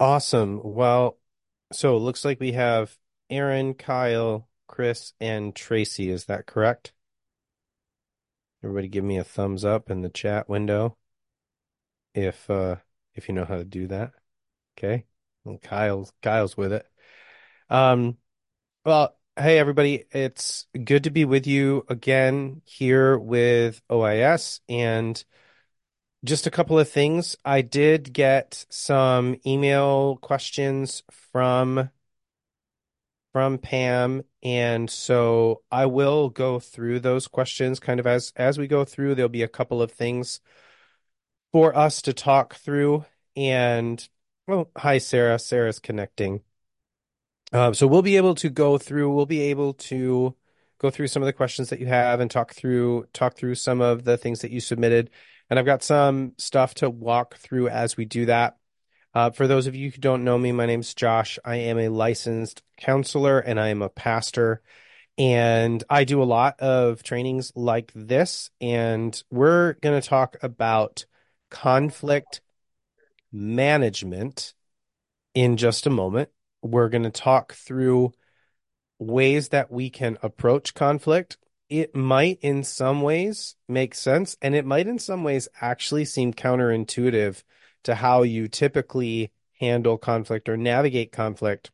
Awesome. Well, so it looks like we have Aaron, Kyle, Chris, and Tracy. Is that correct? Everybody give me a thumbs up in the chat window if uh if you know how to do that. Okay. Well, Kyle's with it. Um well, hey everybody, it's good to be with you again here with OIS and just a couple of things. I did get some email questions from Pam, and so I will go through those questions kind of as we go through. There'll be a couple of things for us to talk through. And oh, hi Sarah. Sarah's connecting. So we'll be able to go through some of the questions that you have and talk through some of the things that you submitted. And I've got some stuff to walk through as we do that. For those of you who don't know me, my name's Josh. I am a licensed counselor and I am a pastor. And I do a lot of trainings like this. And we're going to talk about conflict management in just a moment. We're going to talk through ways that we can approach conflict. It might, in some ways, make sense, and it might, in some ways, actually seem counterintuitive to how you typically handle conflict or navigate conflict.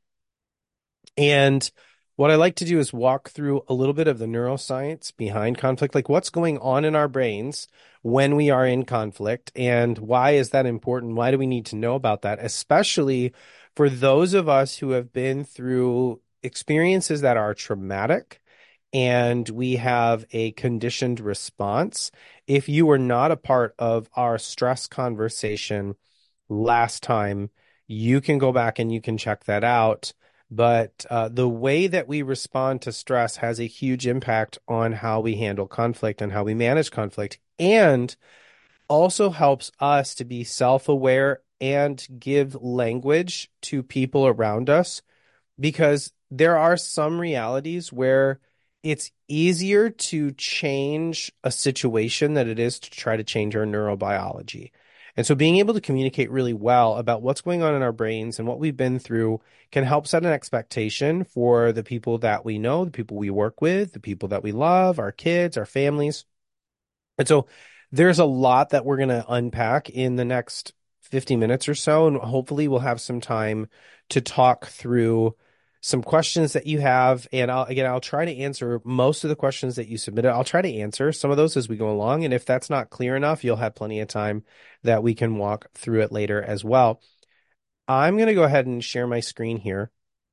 And what I like to do is walk through a little bit of the neuroscience behind conflict, like what's going on in our brains when we are in conflict, and why is that important? Why do we need to know about that? Especially for those of us who have been through experiences that are traumatic and we have a conditioned response. If you were not a part of our stress conversation last time, you can go back and you can check that out. But the way that we respond to stress has a huge impact on how we handle conflict and how we manage conflict, and also helps us to be self-aware and give language to people around us, because there are some realities where it's easier to change a situation than it is to try to change our neurobiology. And so being able to communicate really well about what's going on in our brains and what we've been through can help set an expectation for the people that we know, the people we work with, the people that we love, our kids, our families. And so there's a lot that we're going to unpack in the next 50 minutes or so. And hopefully we'll have some time to talk through some questions that you have. And I'll try to answer most of the questions that you submitted. I'll try to answer some of those as we go along. And if that's not clear enough, you'll have plenty of time that we can walk through it later as well. I'm going to go ahead and share my screen here.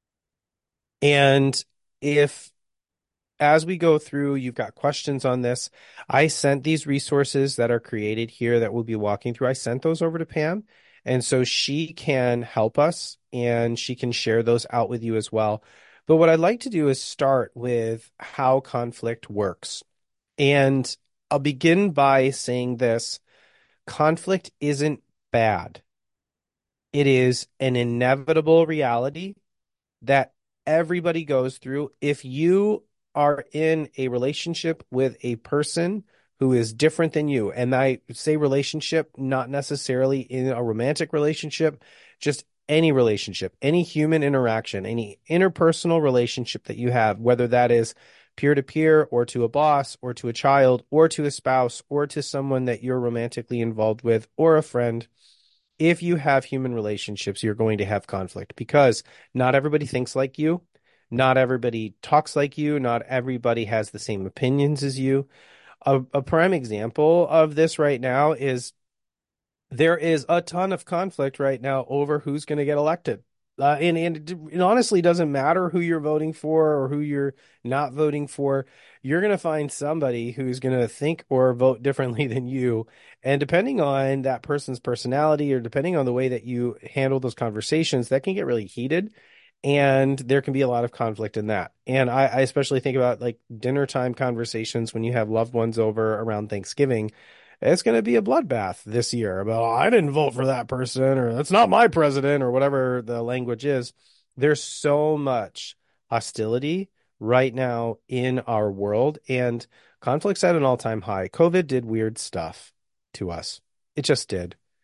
And if as we go through, you've got questions on this. I sent these resources that are created here that we'll be walking through. I sent those over to Pam. And so she can help us and she can share those out with you as well. But what I'd like to do is start with how conflict works. And I'll begin by saying this: conflict isn't bad. It is an inevitable reality that everybody goes through. If you are in a relationship with a person who is different than you, and I say relationship, not necessarily in a romantic relationship, just any relationship, any human interaction, any interpersonal relationship that you have, whether that is peer to peer or to a boss or to a child or to a spouse or to someone that you're romantically involved with or a friend. If you have human relationships, you're going to have conflict because not everybody thinks like you. Not everybody talks like you. Not everybody has the same opinions as you. A prime example of this right now is there is a ton of conflict right now over who's going to get elected. And it honestly doesn't matter who you're voting for or who you're not voting for. You're going to find somebody who's going to think or vote differently than you. And depending on that person's personality or depending on the way that you handle those conversations, that can get really heated. And there can be a lot of conflict in that. And I especially think about like dinner time conversations when you have loved ones over around Thanksgiving. It's going to be a bloodbath this year about, "Oh, I didn't vote for that person," or "that's not my president," or whatever the language is. There's so much hostility right now in our world, and conflict's at an all-time high. COVID did weird stuff to us. It just did.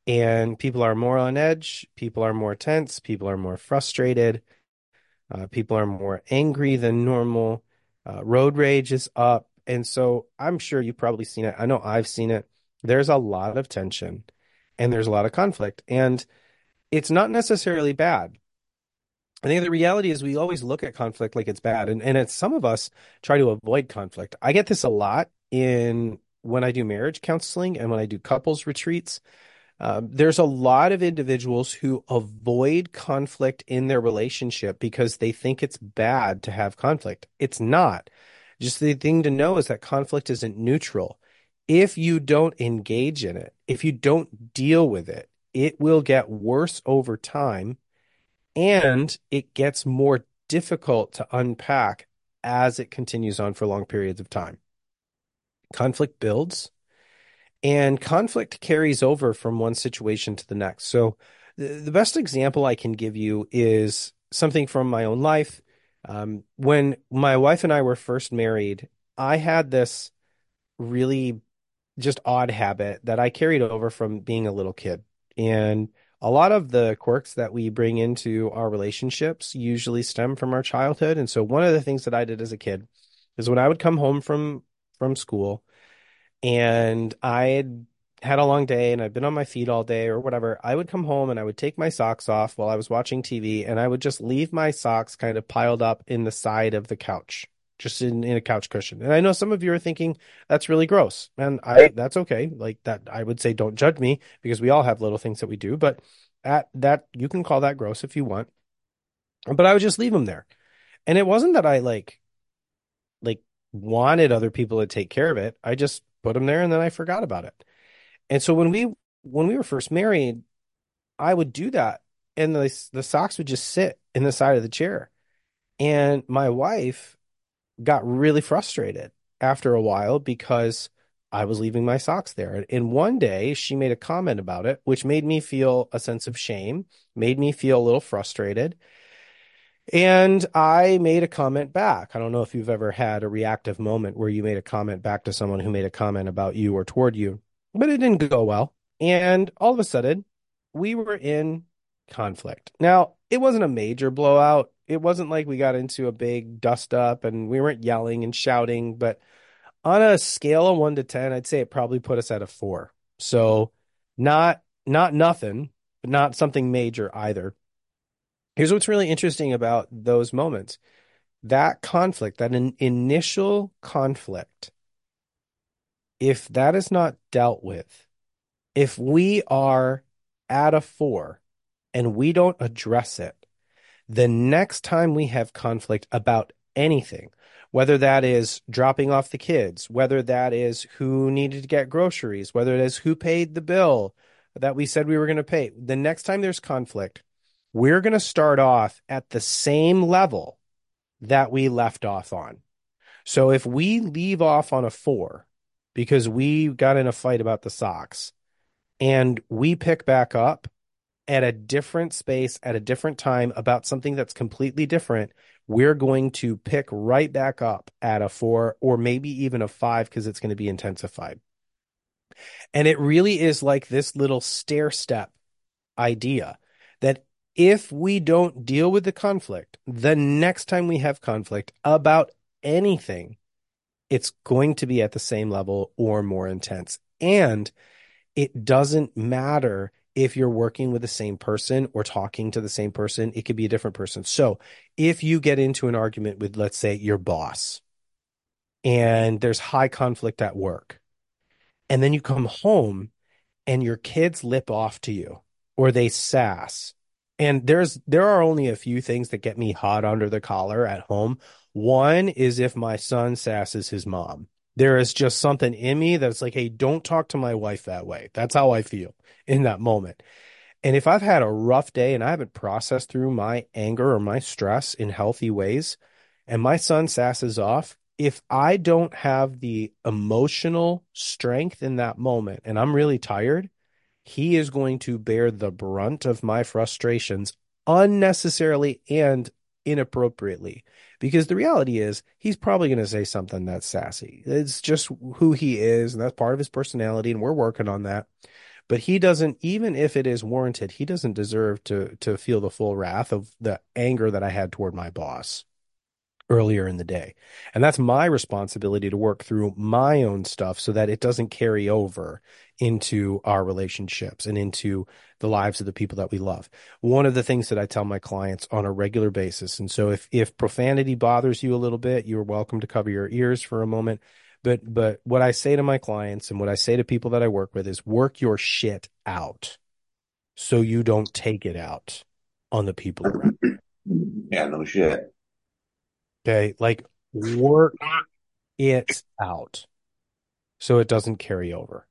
And people are more on edge, people are more tense, people are more frustrated, people are more angry than normal. Road rage is up. And so I'm sure you've probably seen it. I know I've seen it. There's a lot of tension and there's a lot of conflict. And it's not necessarily bad. I think the reality is we always look at conflict like it's bad. And it's some of us try to avoid conflict. I get this a lot in when I do marriage counseling and when I do couples retreats. There's a lot of individuals who avoid conflict in their relationship because they think it's bad to have conflict. It's not. Just the thing to know is that conflict isn't neutral. If you don't engage in it, if you don't deal with it, it will get worse over time and it gets more difficult to unpack as it continues on for long periods of time. Conflict builds and conflict carries over from one situation to the next. So, the best example I can give you is something from my own life. When my wife and I were first married, I had this really just odd habit that I carried over from being a little kid. And a lot of the quirks that we bring into our relationships usually stem from our childhood. And so, one of the things that I did as a kid is when I would come home from school, and I had a long day and I'd been on my feet all day or whatever, I would come home and I would take my socks off while I was watching TV and I would just leave my socks kind of piled up in the side of the couch, just in a couch cushion. And I know some of you are thinking that's really gross. And that's okay. Like that, I would say don't judge me because we all have little things that we do, but at that you can call that gross if you want. But I would just leave them there. And it wasn't that I like wanted other people to take care of it. I just put them there and then I forgot about it. And so when we were first married, I would do that and the socks would just sit in the side of the chair. And my wife got really frustrated after a while because I was leaving my socks there. And one day she made a comment about it, which made me feel a sense of shame, made me feel a little frustrated. And I made a comment back. I don't know if you've ever had a reactive moment where you made a comment back to someone who made a comment about you or toward you, but it didn't go well. And all of a sudden, we were in conflict. Now, it wasn't a major blowout. It wasn't like we got into a big dust up and we weren't yelling and shouting, but on a scale of 1 to 10, I'd say it probably put us at a 4. So not nothing, but not something major either. Here's what's really interesting about those moments. That conflict, that initial conflict, if that is not dealt with, if we are at a 4 and we don't address it, the next time we have conflict about anything, whether that is dropping off the kids, whether that is who needed to get groceries, whether it is who paid the bill that we said we were going to pay, the next time there's conflict, we're going to start off at the same level that we left off on. So if we leave off on a 4 because we got in a fight about the socks and we pick back up at a different space at a different time about something that's completely different, we're going to pick right back up at a 4 or maybe even a 5 because it's going to be intensified. And it really is like this little stair step idea that if we don't deal with the conflict, the next time we have conflict about anything, it's going to be at the same level or more intense. And it doesn't matter if you're working with the same person or talking to the same person, it could be a different person. So if you get into an argument with, let's say, your boss, and there's high conflict at work, and then you come home and your kids lip off to you or they sass. And there are only a few things that get me hot under the collar at home. One is if my son sasses his mom. There is just something in me that's like, hey, don't talk to my wife that way. That's how I feel in that moment. And if I've had a rough day and I haven't processed through my anger or my stress in healthy ways, and my son sasses off, if I don't have the emotional strength in that moment and I'm really tired, he is going to bear the brunt of my frustrations unnecessarily and inappropriately. Because the reality is, he's probably going to say something that's sassy. It's just who he is, and that's part of his personality, and we're working on that. But he doesn't, even if it is warranted, he doesn't deserve to feel the full wrath of the anger that I had toward my boss earlier in the day. And that's my responsibility to work through my own stuff so that it doesn't carry over into our relationships and into the lives of the people that we love. One of the things that I tell my clients on a regular basis, and so if profanity bothers you a little bit, you're welcome to cover your ears for a moment. But what I say to my clients and what I say to people that I work with is work your shit out so you don't take it out on the people around. Yeah, no shit. Okay. Like work it out so it doesn't carry over.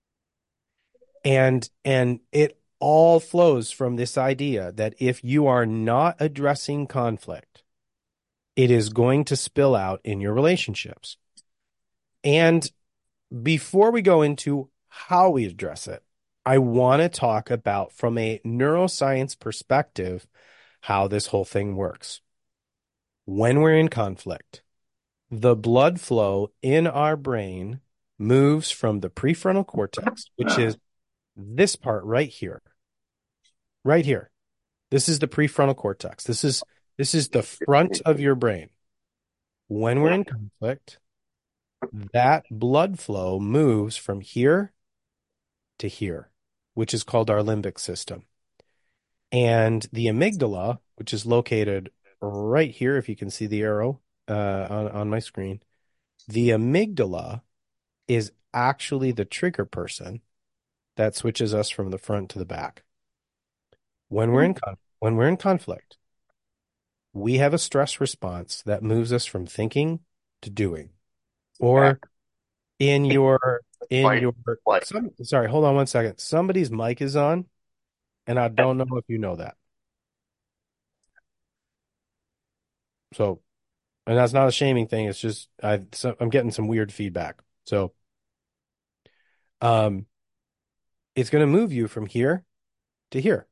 And it all flows from this idea that if you are not addressing conflict, it is going to spill out in your relationships. And before we go into how we address it, I want to talk about from a neuroscience perspective how this whole thing works. When we're in conflict, the blood flow in our brain moves from the prefrontal cortex, which is this part right here, right here. This is the prefrontal cortex. This is the front of your brain. When we're in conflict, that blood flow moves from here to here, which is called our limbic system. And the amygdala, which is located right here, if you can see the arrow on my screen, the amygdala is actually the trigger person that switches us from the front to the back. When we're in conflict, we have a stress response that moves us from thinking to doing. Or in your in Fight, your flight. sorry, hold on one second. Somebody's mic is on, and I don't know if you know that. So, and that's not a shaming thing. It's just I'm getting some weird feedback. So, um, it's going to move you from here to here.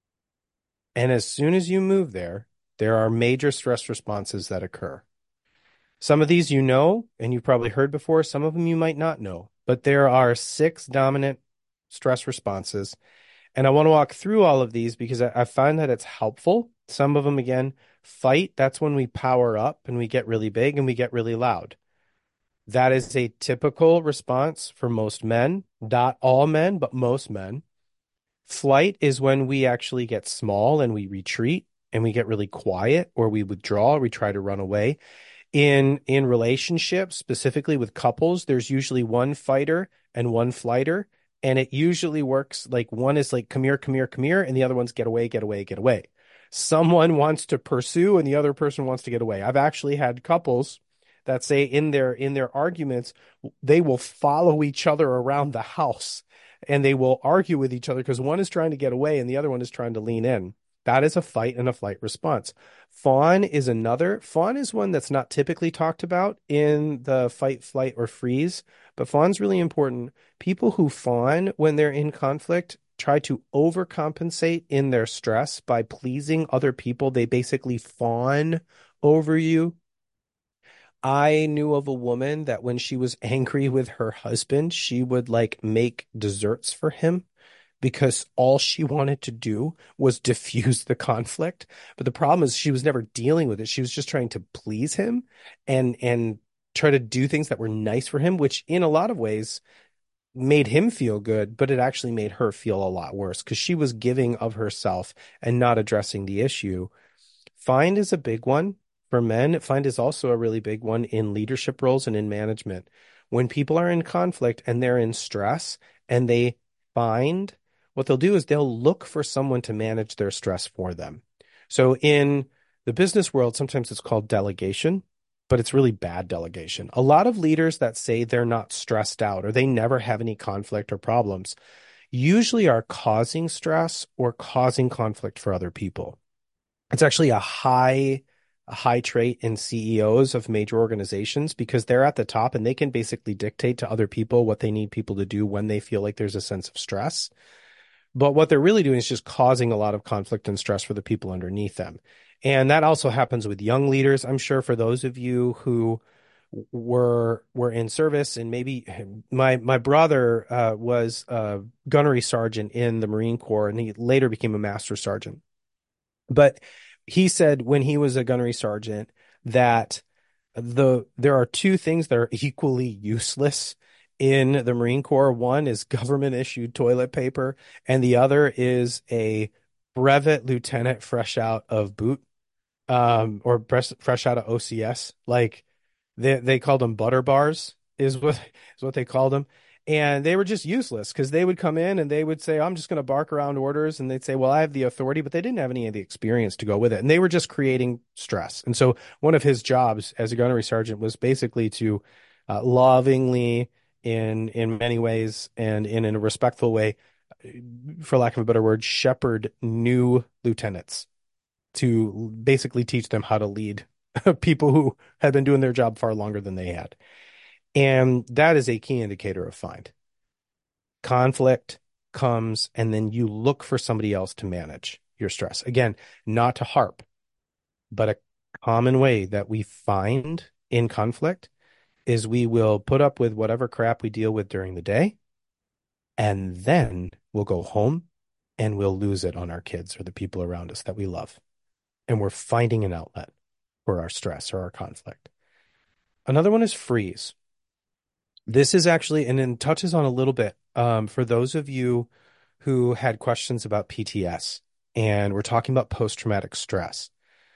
And as soon as you move there, there are major stress responses that occur. Some of these you know, and you've probably heard before. Some of them you might not know, but there are 6 dominant stress responses. And I want to walk through all of these because I find that it's helpful. Some of them, again, fight, that's when we power up and we get really big and we get really loud. That is a typical response for most men, not all men, but most men. Flight is when we actually get small and we retreat and we get really quiet or we withdraw, we try to run away. In relationships, specifically with couples, there's usually one fighter and one flighter, and it usually works like one is like come here, come here, come here, and the other one's get away, get away, get away. Someone wants to pursue and the other person wants to get away. I've actually had couples that say in their arguments they will follow each other around the house and they will argue with each other because one is trying to get away and the other one is trying to lean in. That is a fight and a flight response. Fawn is another. Fawn is one that's not typically talked about in the fight, flight, or freeze, but fawn's really important. People who fawn when they're in conflict try to overcompensate in their stress by pleasing other people. They basically fawn over you. I knew of a woman that when she was angry with her husband, she would like make desserts for him because all she wanted to do was diffuse the conflict. But the problem is she was never dealing with it. She was just trying to please him and try to do things that were nice for him, which in a lot of ways made him feel good, but it actually made her feel a lot worse because she was giving of herself and not addressing the issue. Find is a big one for men. Find is also a really big one in leadership roles and in management. When people are in conflict and they're in stress and they find, what they'll do is they'll look for someone to manage their stress for them. So in the business world, sometimes it's called delegation, but it's really bad delegation. A lot of leaders that say they're not stressed out or they never have any conflict or problems usually are causing stress or causing conflict for other people. It's actually a high trait in CEOs of major organizations because they're at the top and they can basically dictate to other people what they need people to do when they feel like there's a sense of stress. But what they're really doing is just causing a lot of conflict and stress for the people underneath them. And that also happens with young leaders. I'm sure for those of you were in service, and maybe my brother was a gunnery sergeant in the Marine Corps, and he later became a master sergeant. But he said when he was a gunnery sergeant that there are two things that are equally useless in the Marine Corps. One is government issued toilet paper, and the other is a brevet lieutenant fresh out of boot, or fresh out of OCS. Like they called them butter bars is what they called them. And they were just useless because they would come in and they would say, I'm just going to bark around orders. And they'd say, well, I have the authority, but they didn't have any of the experience to go with it. And they were just creating stress. And so one of his jobs as a gunnery sergeant was basically to lovingly, in many ways and in a respectful way, for lack of a better word, shepherd new lieutenants to basically teach them how to lead people who had been doing their job far longer than they had. And that is a key indicator of find. Conflict comes, and then you look for somebody else to manage your stress. Again, not to harp, but a common way that we find in conflict is we will put up with whatever crap we deal with during the day, and then we'll go home and we'll lose it on our kids or the people around us that we love. And we're finding an outlet for our stress or our conflict. Another one is freeze. This is actually, and it touches on a little bit for those of you who had questions about PTS, and we're talking about post-traumatic stress.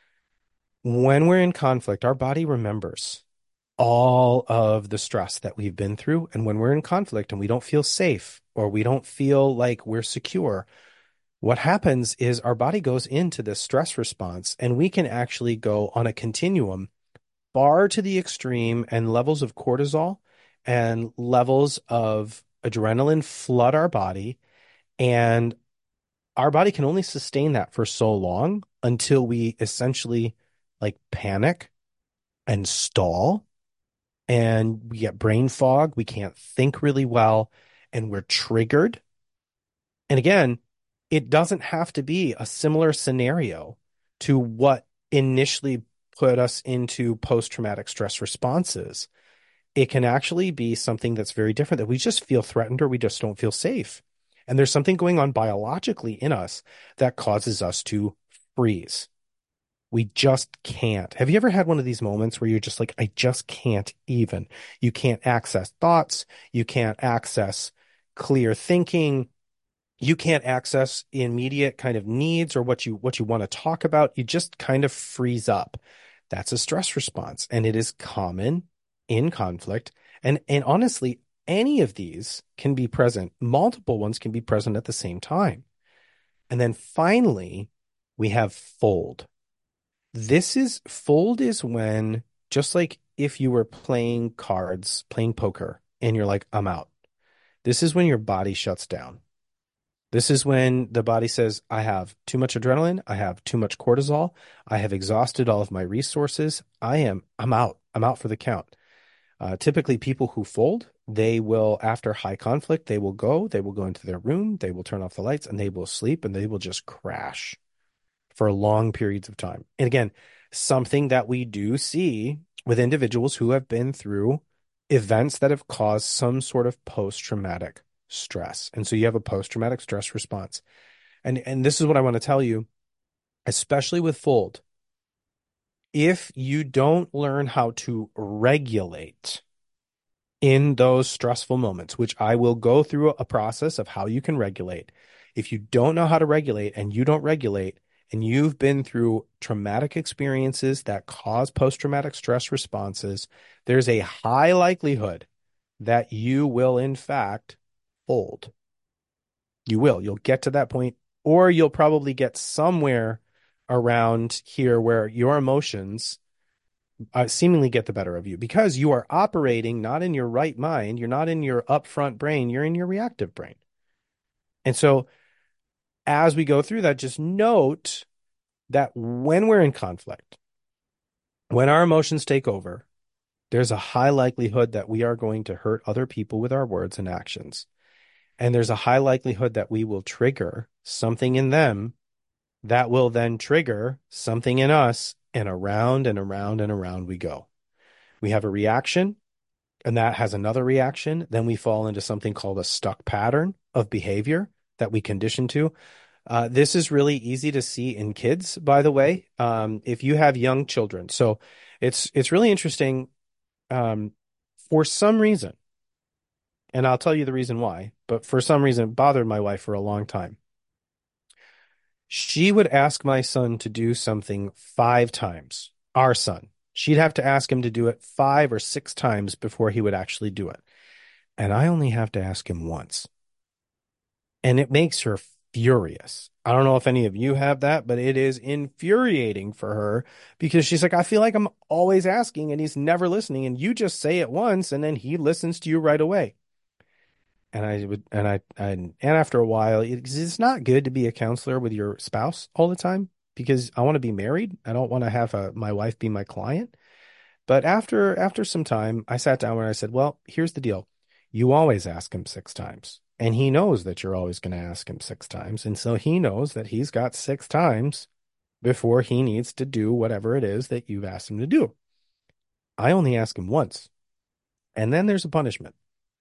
When we're in conflict, our body remembers all of the stress that we've been through. And when we're in conflict and we don't feel safe or we don't feel like we're secure, what happens is our body goes into this stress response, and we can actually go on a continuum far to the extreme, and levels of cortisol and levels of adrenaline flood our body. And our body can only sustain that for so long until we essentially like panic and stall, and we get brain fog. We can't think really well, and we're triggered. And again, it doesn't have to be a similar scenario to what initially put us into post-traumatic stress responses. It can actually be something that's very different, that we just feel threatened or we just don't feel safe. And there's something going on biologically in us that causes us to freeze. We just can't. Have you ever had one of these moments where you're just like, I just can't even? You can't access thoughts. You can't access clear thinking. You can't access immediate kind of needs or what you want to talk about. You just kind of freeze up. That's a stress response, and it is common in conflict. And honestly, any of these can be present. Multiple ones can be present at the same time. And then finally, we have fold. Fold is when, just like if you were playing cards, playing poker, and you're like, I'm out. This is when your body shuts down. This is when the body says, I have too much adrenaline. I have too much cortisol. I have exhausted all of my resources. I'm out. I'm out for the count. Typically, people who fold, they will, after high conflict, they will go into their room, they will turn off the lights, and they will sleep, and they will just crash for long periods of time. And again, something that we do see with individuals who have been through events that have caused some sort of post-traumatic stress. And so you have a post-traumatic stress response. And this is what I want to tell you, especially with fold. If you don't learn how to regulate in those stressful moments, which I will go through a process of how you can regulate. If you don't know how to regulate and you don't regulate, and you've been through traumatic experiences that cause post-traumatic stress responses, there's a high likelihood that you will, in fact, fold. You will. You'll get to that point, or you'll probably get somewhere around here where your emotions seemingly get the better of you because you are operating not in your right mind. You're not in your upfront brain. You're in your reactive brain. And so as we go through that, just note that when we're in conflict, when our emotions take over, there's a high likelihood that we are going to hurt other people with our words and actions. And there's a high likelihood that we will trigger something in them that will then trigger something in us, and around and around and around we go. We have a reaction, and that has another reaction. Then we fall into something called a stuck pattern of behavior that we condition to. This is really easy to see in kids, by the way, if you have young children. So it's really interesting. Um, for some reason, and I'll tell you the reason why, but for some reason it bothered my wife for a long time. She would ask my son to do something 5 times, our son. She'd have to ask him to do it 5 or 6 times before he would actually do it. And I only have to ask him once. And it makes her furious. I don't know if any of you have that, but it is infuriating for her because she's like, I feel like I'm always asking and he's never listening. And you just say it once and then he listens to you right away. And I would, and after a while, it's not good to be a counselor with your spouse all the time because I want to be married. I don't want to have my wife be my client. But after some time, I sat down and I said, well, here's the deal. You always ask him 6 times. And he knows that you're always going to ask him 6 times. And so he knows that he's got 6 times before he needs to do whatever it is that you've asked him to do. I only ask him once. And then there's a punishment.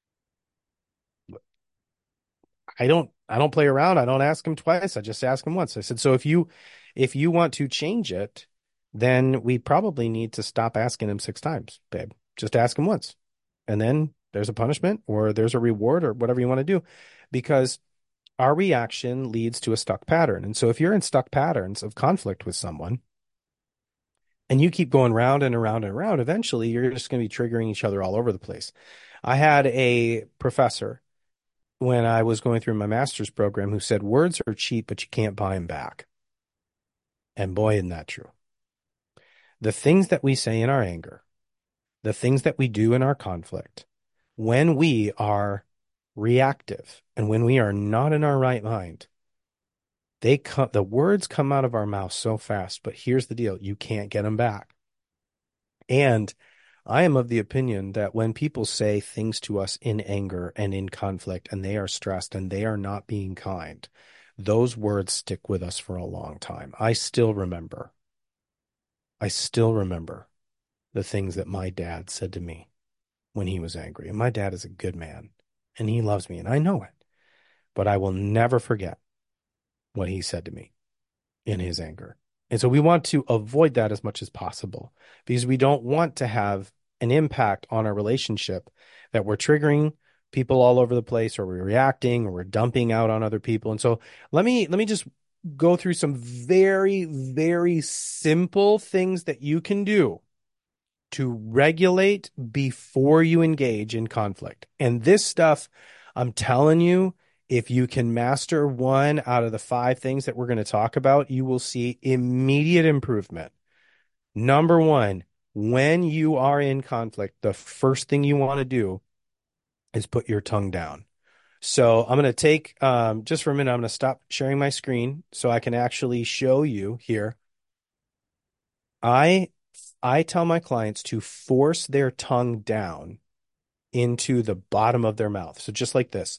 I don't play around. I don't ask him twice. I just ask him once. I said, so if you want to change it, then we probably need to stop asking him 6 times, babe. Just ask him once. And then there's a punishment or there's a reward or whatever you want to do because our reaction leads to a stuck pattern. And so if you're in stuck patterns of conflict with someone and you keep going round and around and around, eventually you're just going to be triggering each other all over the place. I had a professor when I was going through my master's program who said words are cheap, but you can't buy them back. And boy, isn't that true. The things that we say in our anger, the things that we do in our conflict, when we are reactive and when we are not in our right mind, the words come out of our mouth so fast, but here's the deal, you can't get them back. And I am of the opinion that when people say things to us in anger and in conflict and they are stressed and they are not being kind, those words stick with us for a long time. I still remember the things that my dad said to me when he was angry. And my dad is a good man and he loves me and I know it, but I will never forget what he said to me in his anger. And so we want to avoid that as much as possible because we don't want to have an impact on our relationship that we're triggering people all over the place or we're reacting or we're dumping out on other people. And so let me just go through some very, very simple things that you can do to regulate before you engage in conflict. And this stuff, I'm telling you, if you can master one out of the 5 things that we're going to talk about, you will see immediate improvement. Number one, when you are in conflict, the first thing you want to do is put your tongue down. So I'm going to take, just for a minute, I'm going to stop sharing my screen so I can actually show you here. I tell my clients to force their tongue down into the bottom of their mouth. So just like this.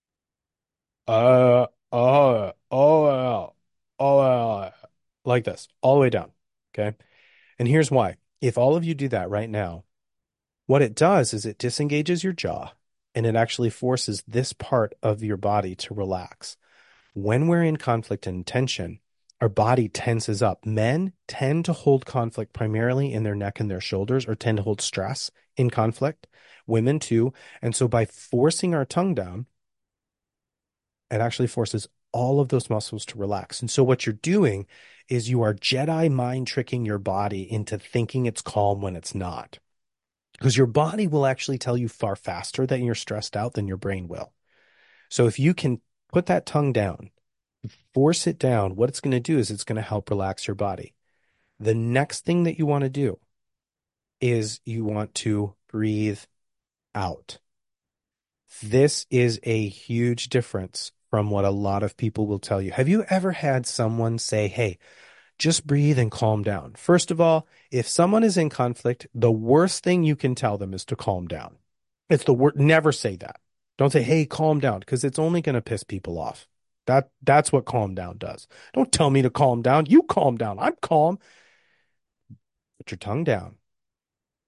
Oh, like this, all the way down. Okay. And here's why. If all of you do that right now, what it does is it disengages your jaw and it actually forces this part of your body to relax. When we're in conflict and tension, our body tenses up. Men tend to hold conflict primarily in their neck and their shoulders, or tend to hold stress in conflict. Women too. And so by forcing our tongue down, it actually forces all of those muscles to relax. And so what you're doing is you are Jedi mind tricking your body into thinking it's calm when it's not. Because your body will actually tell you far faster that you're stressed out than your brain will. So if you can put that tongue down, force it down, what it's going to do is it's going to help relax your body. The next thing that you want to do is you want to breathe out. This is a huge difference from what a lot of people will tell you. Have you ever had someone say, hey, just breathe and calm down? First of all, if someone is in conflict, the worst thing you can tell them is to calm down. It's the word. Never say that. Don't say, hey, calm down, because it's only going to piss people off. That's what calm down does. Don't tell me to calm down. You calm down. I'm calm. Put your tongue down.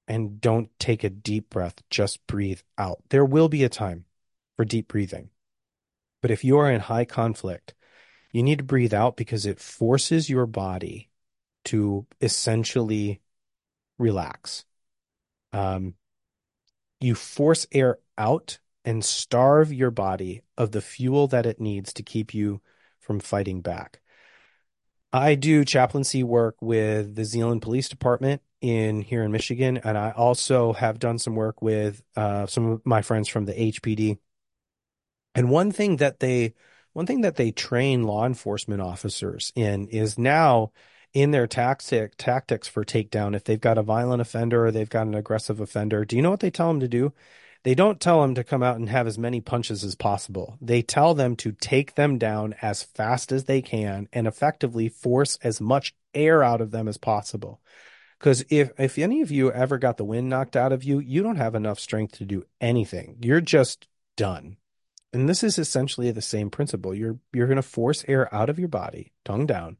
and don't take a deep breath. Just breathe out. There will be a time for deep breathing. But if you are in high conflict, you need to breathe out because it forces your body to essentially relax. Um, you force air out and starve your body of the fuel that it needs to keep you from fighting back. I do chaplaincy work with the Zeeland Police Department in here in Michigan, and I also have done some work with some of my friends from the HPD. And one thing that they train law enforcement officers in is now in their tactics for takedown. If they've got a violent offender or they've got an aggressive offender, do you know what they tell them to do? They don't tell them to come out and have as many punches as possible. They tell them to take them down as fast as they can and effectively force as much air out of them as possible. Because if any of you ever got the wind knocked out of you, you don't have enough strength to do anything. You're just done. And this is essentially the same principle. You're going to force air out of your body, tongue down,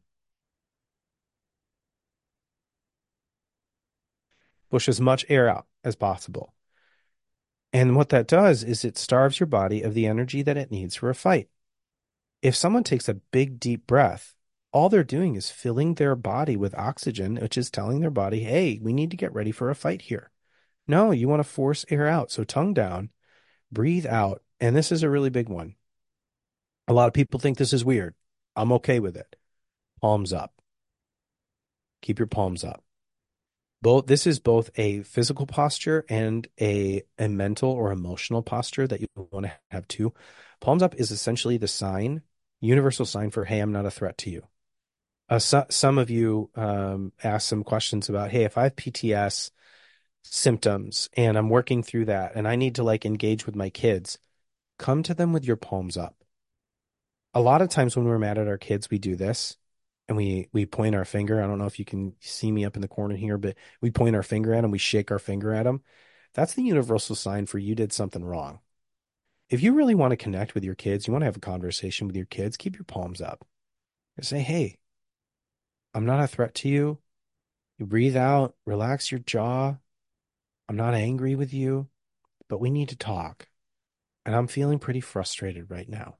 push as much air out as possible. And what that does is it starves your body of the energy that it needs for a fight. If someone takes a big, deep breath, all they're doing is filling their body with oxygen, which is telling their body, hey, we need to get ready for a fight here. No, you want to force air out. So tongue down, breathe out. And this is a really big one. A lot of people think this is weird. I'm okay with it. Palms up. Keep your palms up. This is both a physical posture and a mental or emotional posture that you want to have too. Palms up is essentially the sign, universal sign for, hey, I'm not a threat to you. Some of you asked some questions about, hey, if I have PTS symptoms and I'm working through that and I need to like engage with my kids, come to them with your palms up. A lot of times when we're mad at our kids, we do this and we point our finger. I don't know if you can see me up in the corner here, but we point our finger at them, we shake our finger at them. That's the universal sign for you did something wrong. If you really want to connect with your kids, you want to have a conversation with your kids, keep your palms up and say, hey, I'm not a threat to you. You breathe out, relax your jaw. I'm not angry with you, but we need to talk. And I'm feeling pretty frustrated right now.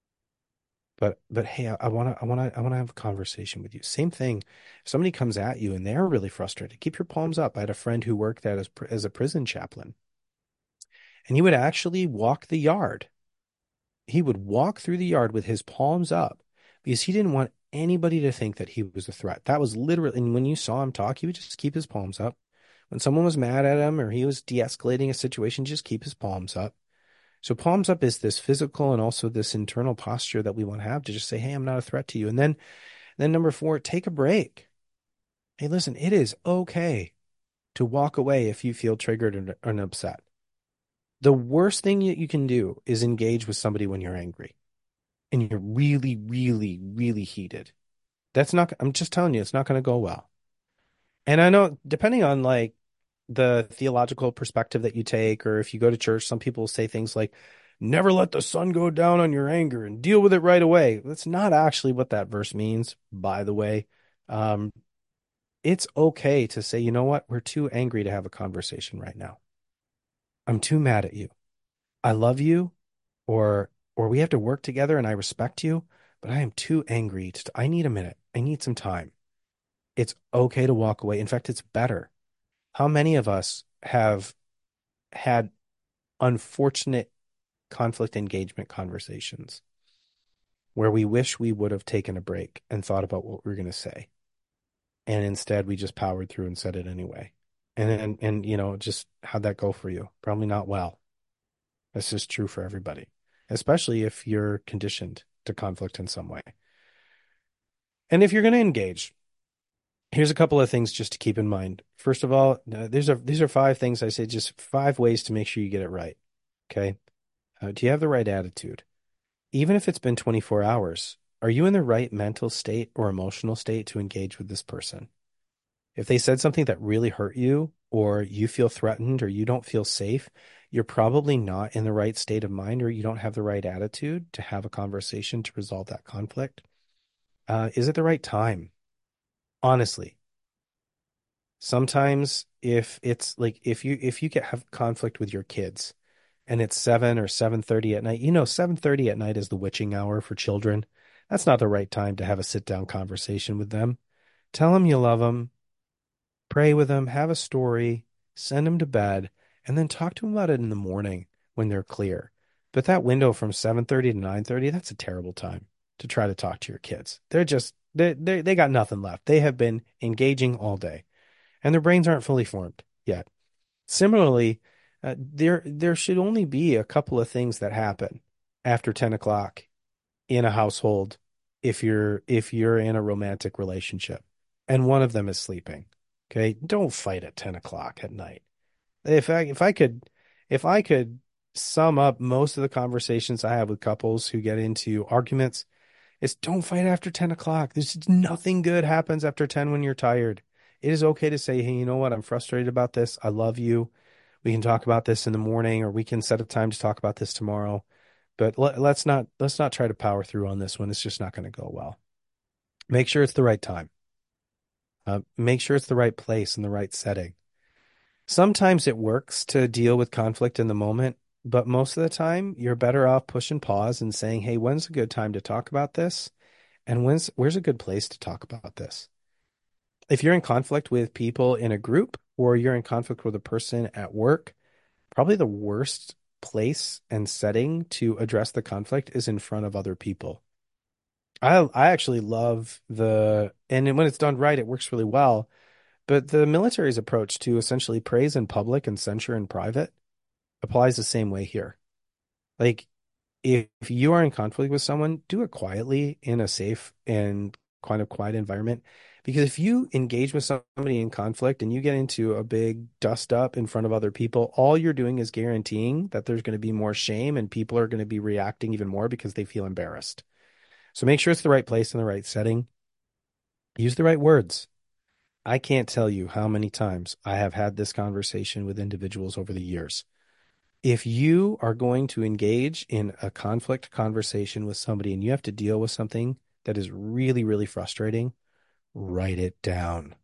But hey, I wanna have a conversation with you. Same thing. If somebody comes at you and they're really frustrated, keep your palms up. I had a friend who worked as a prison chaplain, and he would actually walk the yard. He would walk through the yard with his palms up because he didn't want anybody to think that he was a threat. That was literally, and when you saw him talk, he would just keep his palms up. When someone was mad at him or he was de-escalating a situation, just keep his palms up. So palms up is this physical and also this internal posture that we want to have to just say, hey, I'm not a threat to you. And then number four, take a break. Hey, listen, it is okay to walk away if you feel triggered and upset. The worst thing you can do is engage with somebody when you're angry and you're really, really, really heated. That's not, I'm just telling you, it's not going to go well. And I know depending on like the theological perspective that you take, or if you go to church, some people say things like, never let the sun go down on your anger and deal with it right away. That's not actually what that verse means, by the way. Um, it's okay to say, you know what? We're too angry to have a conversation right now. I'm too mad at you. I love you, or we have to work together and I respect you, but I am too angry I need a minute. I need some time. It's okay to walk away. In fact, it's better. How many of us have had unfortunate conflict engagement conversations where we wish we would have taken a break and thought about what we were going to say, and instead we just powered through and said it anyway? And just how'd that go for you? Probably not well. That's just true for everybody, especially if you're conditioned to conflict in some way. And if you're going to engage, here's a couple of things just to keep in mind. First of all, these are five things I say, just five ways to make sure you get it right. Okay. Do you have the right attitude? Even if it's been 24 hours, are you in the right mental state or emotional state to engage with this person? If they said something that really hurt you, or you feel threatened, or you don't feel safe, you're probably not in the right state of mind, or you don't have the right attitude to have a conversation to resolve that conflict. Is it the right time? Honestly, Sometimes if it's like if you get have conflict with your kids and it's 7 or 7:30 at night, 7:30 at night is the witching hour for children. That's not the right time to have a sit down conversation with them. Tell them you love them, pray with them, have a story, send them to bed, and then talk to them about it in the morning when they're clear. But that window from 7:30 to 9:30, that's a terrible time to try to talk to your kids. They got nothing left. They have been engaging all day and their brains aren't fully formed yet. Similarly, there should only be a couple of things that happen after 10 o'clock in a household if you're in a romantic relationship, and one of them is sleeping. Okay, don't fight at 10 o'clock at night. If I could sum up most of the conversations I have with couples who get into arguments, it's don't fight after 10 o'clock. There's nothing good happens after 10 when you're tired. It is okay to say, hey, you know what? I'm frustrated about this. I love you. We can talk about this in the morning, or we can set up time to talk about this tomorrow. But let's not try to power through on this one. It's just not going to go well. Make sure it's the right time. Make sure it's the right place and the right setting. Sometimes it works to deal with conflict in the moment, but most of the time you're better off pushing pause and saying, hey, when's a good time to talk about this? And where's a good place to talk about this? If you're in conflict with people in a group or you're in conflict with a person at work, probably the worst place and setting to address the conflict is in front of other people. I actually love and when it's done right, it works really well. But the military's approach to essentially praise in public and censure in private applies the same way here. Like, if you are in conflict with someone, do it quietly in a safe and kind of quiet environment. Because if you engage with somebody in conflict and you get into a big dust up in front of other people, all you're doing is guaranteeing that there's going to be more shame and people are going to be reacting even more because they feel embarrassed. So make sure it's the right place and the right setting. Use the right words. I can't tell you how many times I have had this conversation with individuals over the years. If you are going to engage in a conflict conversation with somebody and you have to deal with something that is really, really frustrating, write it down.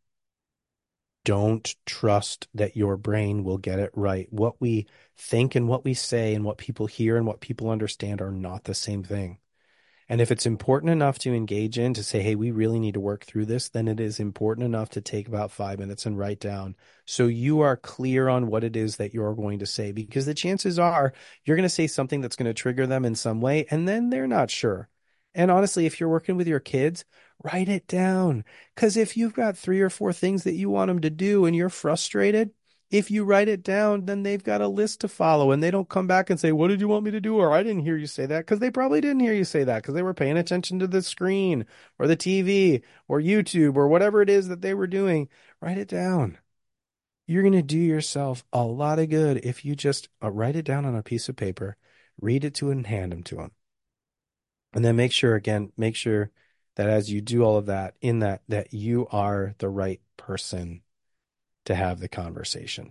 Don't trust that your brain will get it right. What we think and what we say and what people hear and what people understand are not the same thing. And if it's important enough to engage in to say, hey, we really need to work through this, then it is important enough to take about 5 minutes and write down so you are clear on what it is that you're going to say, because the chances are you're going to say something that's going to trigger them in some way, and then they're not sure. And honestly, if you're working with your kids, write it down. Because if you've got 3 or 4 things that you want them to do and you're frustrated, if you write it down, then they've got a list to follow and they don't come back and say, what did you want me to do? Or I didn't hear you say that, because they probably didn't hear you say that because they were paying attention to the screen or the TV or YouTube or whatever it is that they were doing. Write it down. You're going to do yourself a lot of good if you just write it down on a piece of paper, read it to it and hand them to them. And then make sure that as you do all of that, that you are the right person to have the conversation.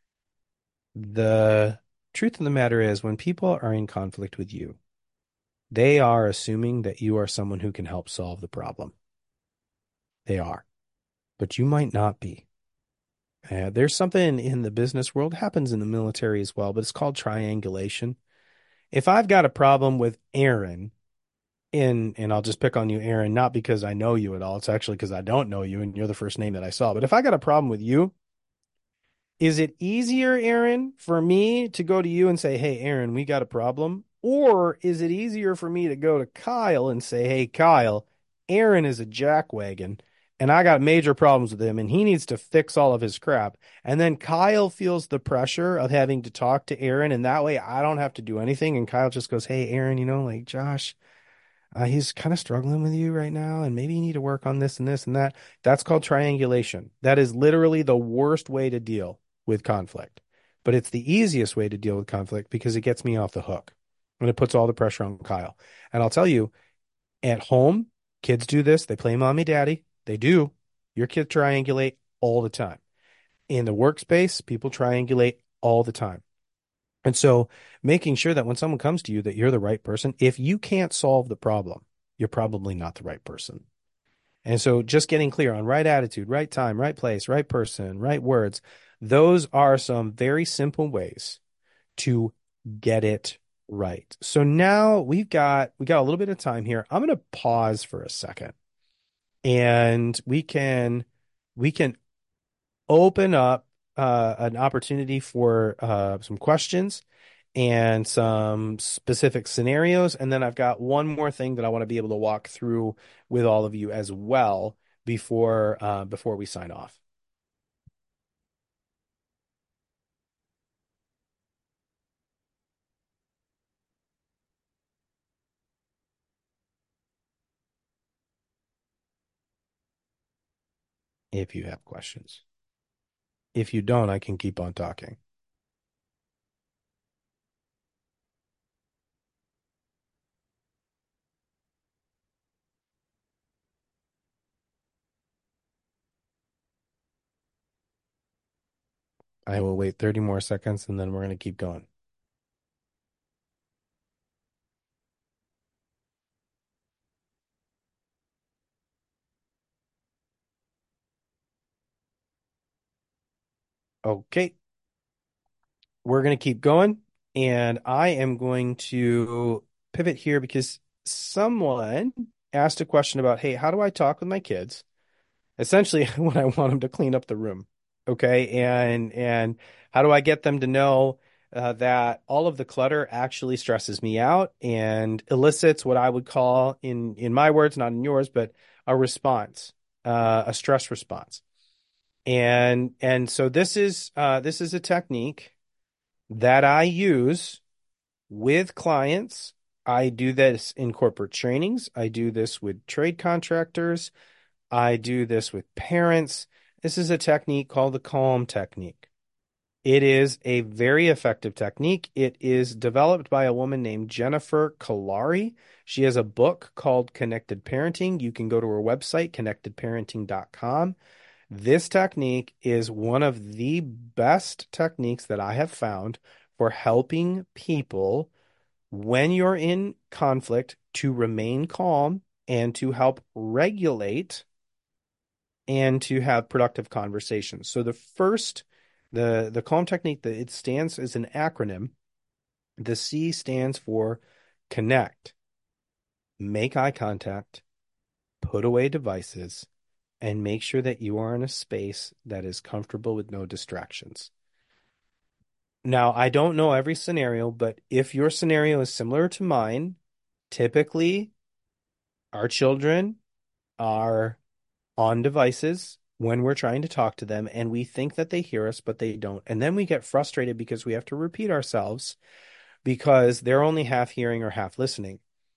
The truth of the matter is, when people are in conflict with you, they are assuming that you are someone who can help solve the problem. They are, but you might not be. There's something in the business world, happens in the military as well, but it's called triangulation. If I've got a problem with Aaron, and I'll just pick on you, Aaron, not because I know you at all. It's actually because I don't know you and you're the first name that I saw. But if I got a problem with you, is it easier, Aaron, for me to go to you and say, hey, Aaron, we got a problem? Or is it easier for me to go to Kyle and say, hey, Kyle, Aaron is a jackwagon and I got major problems with him and he needs to fix all of his crap. And then Kyle feels the pressure of having to talk to Aaron, and that way I don't have to do anything. And Kyle just goes, hey, Aaron, like Josh, he's kind of struggling with you right now, and maybe you need to work on this and this and that. That's called triangulation. That is literally the worst way to deal with conflict. But it's the easiest way to deal with conflict because it gets me off the hook and it puts all the pressure on Kyle. And I'll tell you, at home, kids do this. They play mommy, daddy. They do. Your kids triangulate all the time. In the workspace, people triangulate all the time. And so making sure that when someone comes to you that you're the right person, if you can't solve the problem, you're probably not the right person. And so just getting clear on right attitude, right time, right place, right person, right words, those are some very simple ways to get it right. So now we got a little bit of time here. I'm going to pause for a second and we can open up an opportunity for some questions and some specific scenarios. And then I've got one more thing that I want to be able to walk through with all of you as well before we sign off, if you have questions. If you don't, I can keep on talking. I will wait 30 more seconds and then we're going to keep going. Okay, we're going to keep going. And I am going to pivot here because someone asked a question about, hey, how do I talk with my kids? Essentially, when I want them to clean up the room. Okay. And how do I get them to know that all of the clutter actually stresses me out and elicits what I would call in my words, not in yours, but a response, a stress response. And so this is a technique that I use with clients. I do this in corporate trainings. I do this with trade contractors. I do this with parents. This is a technique called the calm technique. It is a very effective technique. It is developed by a woman named Jennifer Kalari. She has a book called Connected Parenting. You can go to her website, connectedparenting.com. This technique is one of the best techniques that I have found for helping people when you're in conflict to remain calm and to help regulate and to have productive conversations. So the calm technique, that it stands as an acronym. The C stands for connect, make eye contact, put away devices, and make sure that you are in a space that is comfortable with no distractions. Now, I don't know every scenario, but if your scenario is similar to mine, typically our children are on devices when we're trying to talk to them, and we think that they hear us, but they don't. And then we get frustrated because we have to repeat ourselves because they're only half hearing or half listening.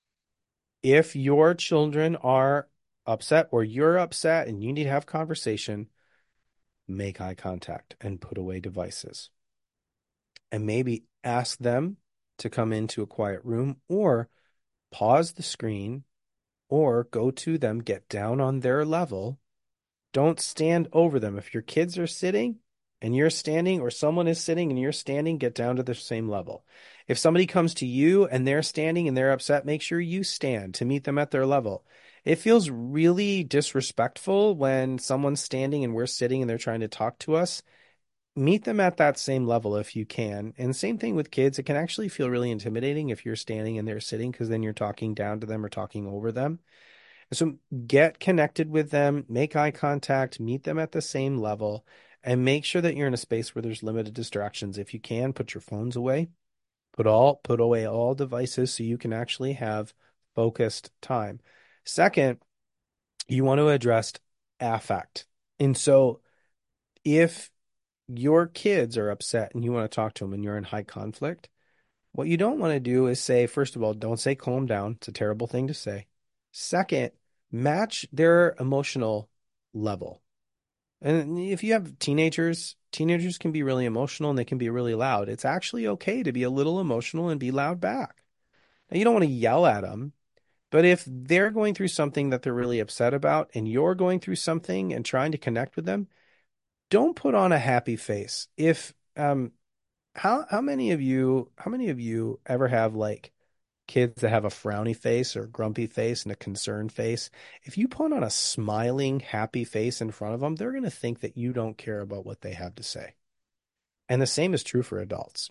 If your children are upset or you're upset and you need to have conversation, make eye contact and put away devices. And maybe ask them to come into a quiet room or pause the screen or go to them, get down on their level. Don't stand over them. If your kids are sitting and you're standing, or someone is sitting and you're standing, get down to the same level. If somebody comes to you and they're standing and they're upset, make sure you stand to meet them at their level. It feels really disrespectful when someone's standing and we're sitting and they're trying to talk to us. Meet them at that same level if you can. And same thing with kids. It can actually feel really intimidating if you're standing and they're sitting because then you're talking down to them or talking over them. So get connected with them, make eye contact, meet them at the same level, and make sure that you're in a space where there's limited distractions. If you can, put your phones away, put away all devices so you can actually have focused time. Second, you want to address affect. And so if your kids are upset and you want to talk to them and you're in high conflict, what you don't want to do is say, first of all, don't say calm down. It's a terrible thing to say. Second, match their emotional level. And if you have teenagers can be really emotional and they can be really loud. It's actually okay to be a little emotional and be loud back. Now, you don't want to yell at them, but if they're going through something that they're really upset about and you're going through something and trying to connect with them, don't put on a happy face. If how many of you ever have like kids that have a frowny face or grumpy face and a concerned face, if you put on a smiling, happy face in front of them, they're going to think that you don't care about what they have to say. And the same is true for adults.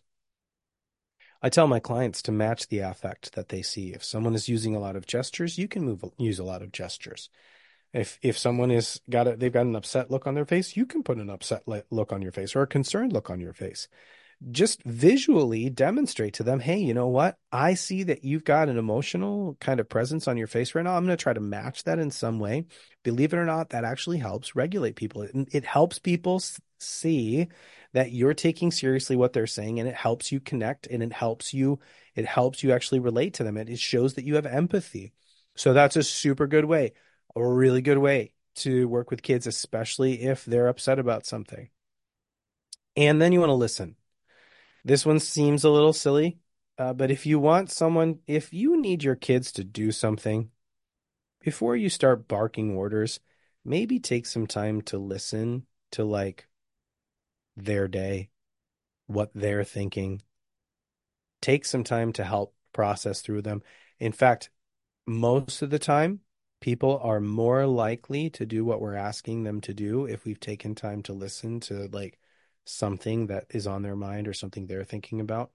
I tell my clients to match the affect that they see. If someone is using a lot of gestures, you can use a lot of gestures. If someone is they've got an upset look on their face, you can put an upset look on your face or a concerned look on your face. Just visually demonstrate to them, hey, you know what? I see that you've got an emotional kind of presence on your face right now. I'm going to try to match that in some way. Believe it or not, that actually helps regulate people. It helps people see that you're taking seriously what they're saying, and it helps you connect, and it helps you actually relate to them. It shows that you have empathy. So that's a super good way, a really good way to work with kids, especially if they're upset about something. And then you want to listen. This one seems a little silly, but if you need your kids to do something, before you start barking orders, maybe take some time to listen to like their day, what they're thinking. Take some time to help process through them. In fact, most of the time, people are more likely to do what we're asking them to do if we've taken time to listen to like something that is on their mind or something they're thinking about.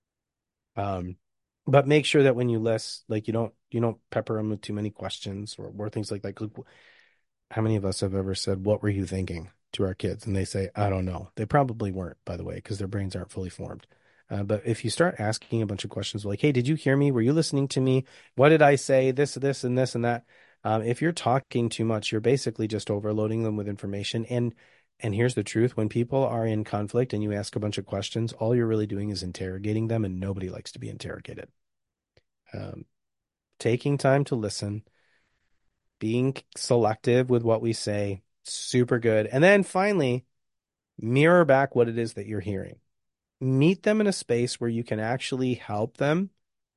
Um, but make sure that when you list, like you don't pepper them with too many questions or things like that. 'Cause how many of us have ever said, "What were you thinking?" to our kids, and they say, "I don't know." They probably weren't, by the way, because their brains aren't fully formed. But if you start asking a bunch of questions like, "Hey, did you hear me? Were you listening to me? What did I say? This, and this, and that." If you're talking too much, you're basically just overloading them with information. And here's the truth: when people are in conflict and you ask a bunch of questions, all you're really doing is interrogating them, and nobody likes to be interrogated. Um, Taking time to listen, being selective with what we say, super good. And then finally, mirror back what it is that you're hearing. Meet them in a space where you can actually help them.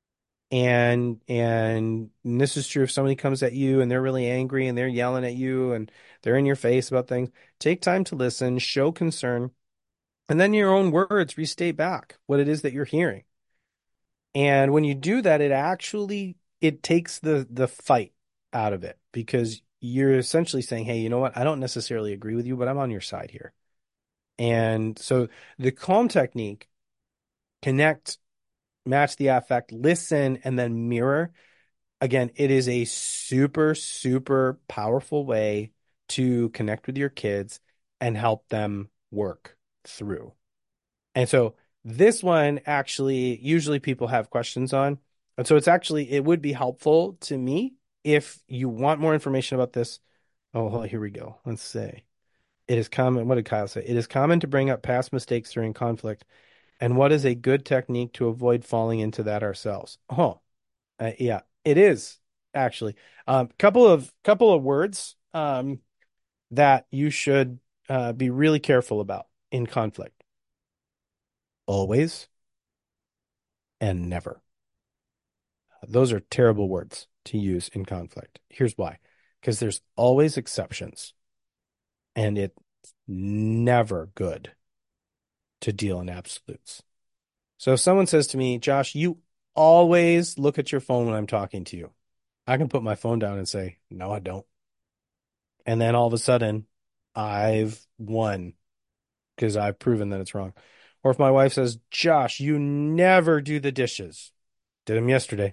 And this is true if somebody comes at you and they're really angry and they're yelling at you and they're in your face about things. Take time to listen, show concern, and then your own words restate back what it is that you're hearing. And when you do that, it takes the fight out of it because you're essentially saying, "Hey, you know what? I don't necessarily agree with you, but I'm on your side here." And so the calm technique, connect, match the affect, listen, and then mirror. Again, it is a super, super powerful way to connect with your kids and help them work through. And so this one actually, usually people have questions on. And so it would be helpful to me if you want more information about this. Oh, well, here we go. Let's say it is common. What did Kyle say? It is common to bring up past mistakes during conflict. And what is a good technique to avoid falling into that ourselves? Oh, yeah, it is actually. Couple of words that you should be really careful about in conflict. Always and never. Those are terrible words to use in conflict. Here's why. Because there's always exceptions, and it's never good to deal in absolutes. So if someone says to me, "Josh, you always look at your phone when I'm talking to you," I can put my phone down and say, "No, I don't." And then all of a sudden, I've won because I've proven that it's wrong. Or if my wife says, "Josh, you never do the dishes." Did them yesterday.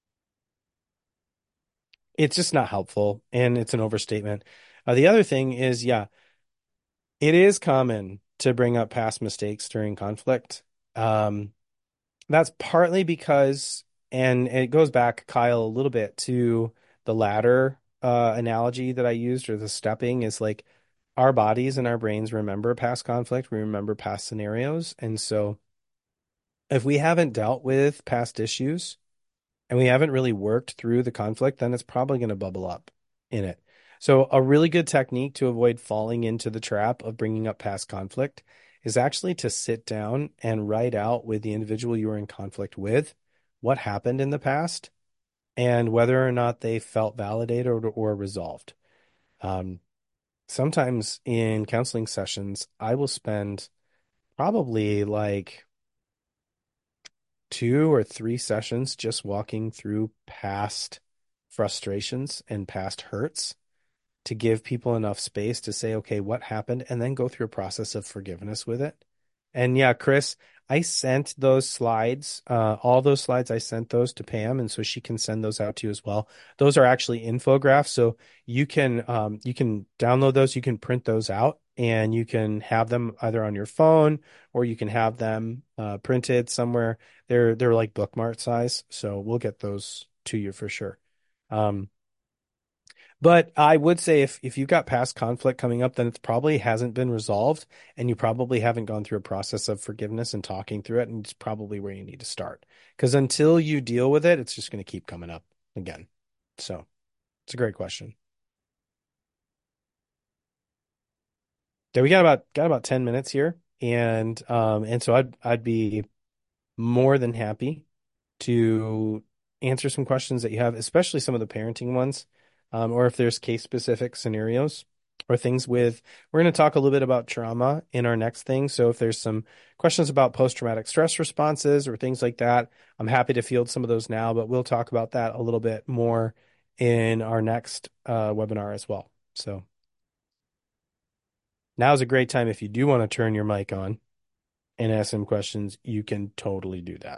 It's just not helpful and it's an overstatement. The other thing is, yeah, it is common to bring up past mistakes during conflict. Um, that's partly because, and it goes back, Kyle, a little bit to the ladder analogy that I used, or the stepping is like our bodies and our brains remember past conflict, we remember past scenarios. And so if we haven't dealt with past issues, and we haven't really worked through the conflict, then it's probably going to bubble up in it. So, a really good technique to avoid falling into the trap of bringing up past conflict is actually to sit down and write out with the individual you were in conflict with what happened in the past and whether or not they felt validated or resolved. Um, Sometimes in counseling sessions, I will spend probably like 2 or 3 sessions just walking through past frustrations and past hurts to give people enough space to say, okay, what happened? And then go through a process of forgiveness with it. And yeah, Chris, I sent those slides, all those slides, I sent those to Pam, and so she can send those out to you as well. Those are actually infographics, so you can download those, you can print those out, and you can have them either on your phone or you can have them printed somewhere. They're like bookmark size, so we'll get those to you for sure. Um, but I would say if you've got past conflict coming up, then it probably hasn't been resolved, and you probably haven't gone through a process of forgiveness and talking through it, and it's probably where you need to start. Because until you deal with it, it's just going to keep coming up again. So it's a great question. Yeah, we got about 10 minutes here, and so I'd be more than happy to answer some questions that you have, especially some of the parenting ones, or if there's case specific scenarios or things with. We're going to talk a little bit about trauma in our next thing. So if there's some questions about post traumatic stress responses or things like that, I'm happy to field some of those now, but we'll talk about that a little bit more in our next webinar as well. So now's a great time if you do want to turn your mic on and ask some questions, you can totally do that.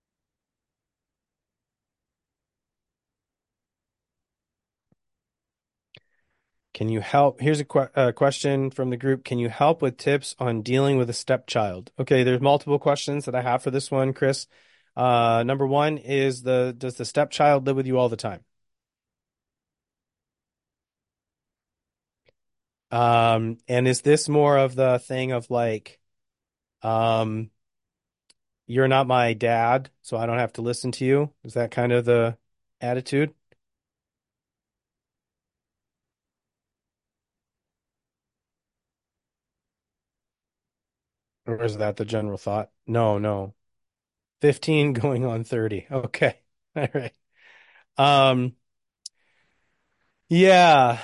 Can you help? Here's a question from the group. Can you help with tips on dealing with a stepchild? Okay, there's multiple questions that I have for this one, Chris. Number one is does the stepchild live with you all the time? And is this more of the thing of like, um, you're not my dad, so I don't have to listen to you? Is that kind of the attitude? Or is that the general thought? No, no. 15 going on 30. Okay. All right. Um, Yeah.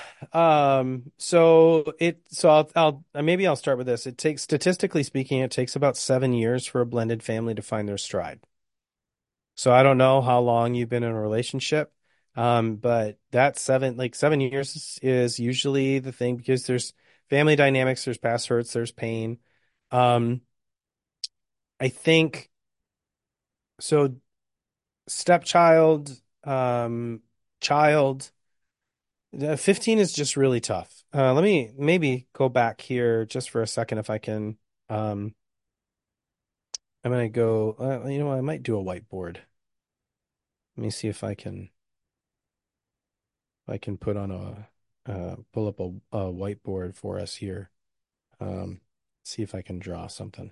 So maybe I'll start with this. It takes, statistically speaking, it takes about 7 years for a blended family to find their stride. So I don't know how long you've been in a relationship. But that 7 years is usually the thing because there's family dynamics, there's past hurts, there's pain. Um, I think so. Stepchild, child. 15 is just really tough. Let me maybe go back here just for a second if I can. Um, I'm gonna go, I might do a whiteboard. Let me see if I can put on pull up a whiteboard for us here. Um, see if I can draw something.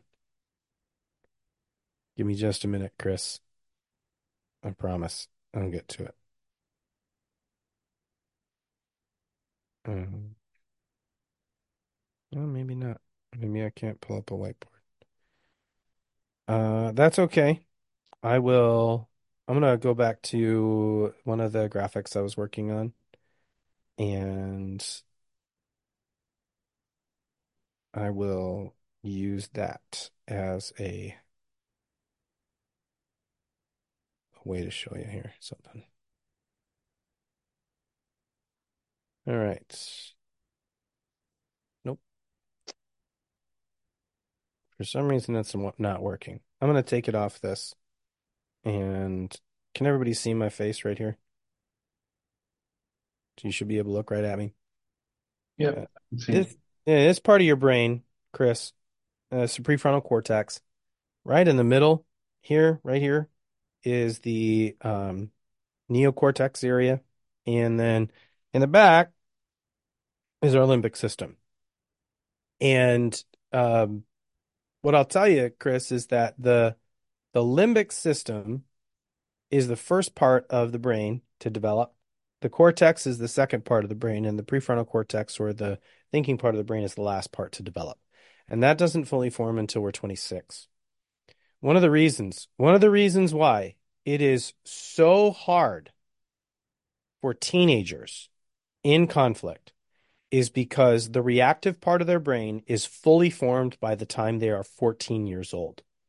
Give me just a minute, Chris. I promise I'll get to it. Um, well, maybe not. Maybe I can't pull up a whiteboard. That's okay. I will. I'm gonna go back to one of the graphics I was working on, and I will use that as a way to show you here something. All right. Nope. For some reason, that's not working. I'm gonna take it off this, and can everybody see my face right here? So you should be able to look right at me. Yep. Uh, this, yeah, it's part of your brain, Chris. It's the prefrontal cortex. Right in the middle here, right here, is the neocortex area. And then in the back is our limbic system. And um, what I'll tell you, Chris, is that the limbic system is the first part of the brain to develop. The cortex is the second part of the brain, and the prefrontal cortex, or the thinking part of the brain, is the last part to develop. And that doesn't fully form until we're 26. One of the reasons why it is so hard for teenagers in conflict is because the reactive part of their brain is fully formed by the time they are 14 years old.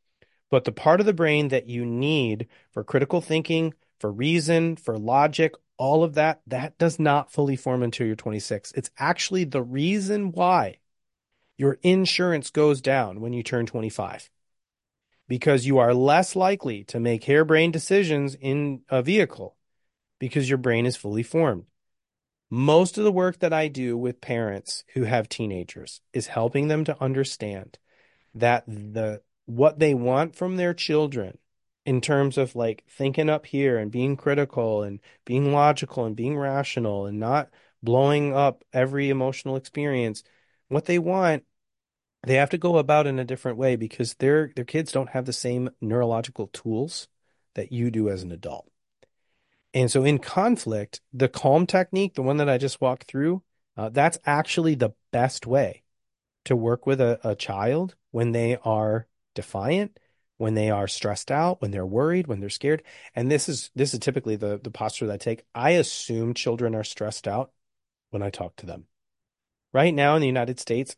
But the part of the brain that you need for critical thinking, for reason, for logic, all of that, that does not fully form until you're 26. It's actually the reason why your insurance goes down when you turn 25, because you are less likely to make harebrained decisions in a vehicle because your brain is fully formed. Most of the work that I do with parents who have teenagers is helping them to understand that the what they want from their children in terms of like thinking up here and being critical and being logical and being rational and not blowing up every emotional experience, what they want, they have to go about in a different way because their kids don't have the same neurological tools that you do as an adult. And so in conflict, the calm technique, the one that I just walked through, that's actually the best way to work with a child when they are defiant, when they are stressed out, when they're worried, when they're scared. And this is typically the posture that I take. I assume children are stressed out when I talk to them. Right now in the United States,